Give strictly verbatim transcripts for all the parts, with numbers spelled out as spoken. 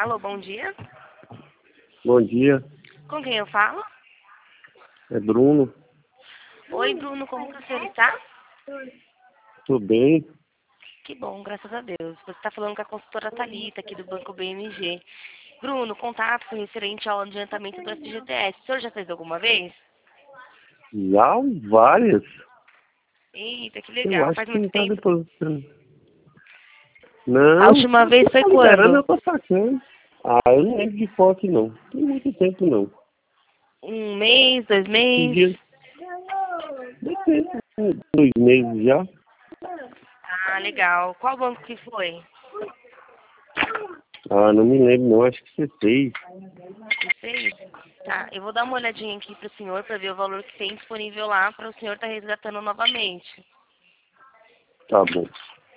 Alô, bom dia. Bom dia, Com quem eu falo? é Bruno. Oi, Bruno, como que o senhor está? Tudo bem? Que bom, graças a Deus. Você está falando com a consultora Thalita, aqui do Banco B M G. Bruno, contato referente ao adiantamento do F G T S. O senhor já fez alguma vez? Já várias. Eita, que Eu legal. acho Faz que muito não tá tempo? depositando. A Não, última vez você foi tá liberando, quando? eu tô sacando. Ah, eu não lembro de foto não. Tem muito tempo não. Um mês, dois Que meses? dias? Deve ter uns dois meses já. Ah, legal. Qual banco que foi? Ah, não me lembro não, acho que você fez. Você fez? Tá, eu vou dar uma olhadinha aqui para o senhor para ver o valor que tem disponível lá para o senhor estar resgatando novamente. Tá bom.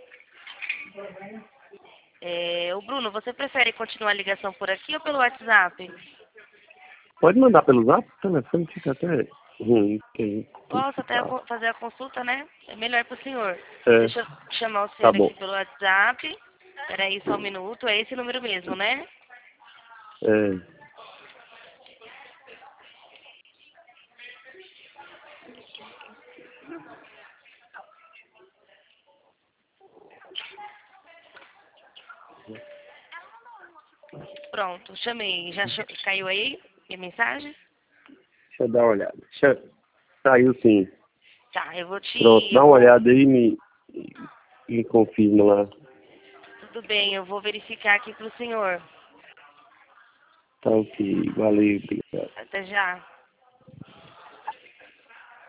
É, o Bruno, você prefere continuar a ligação por aqui ou pelo WhatsApp? Pode mandar pelo zap, o telefone fica até ruim. Que a gente tem que Posso até ficar. co- fazer a consulta, né? É melhor para o senhor. É, Deixa eu chamar o tá senhor bom. aqui pelo WhatsApp. Peraí só um minuto. É esse número mesmo, né? É, Pronto, chamei. Já cho- caiu aí a mensagem? deixa eu dar uma olhada. Deixa... Saiu sim. Tá, eu vou Pronto, te... dá Eu uma vou... olhada aí e me, me confirma lá. Tudo bem, eu vou verificar aqui pro senhor. Tá ok, valeu, obrigado. Até já.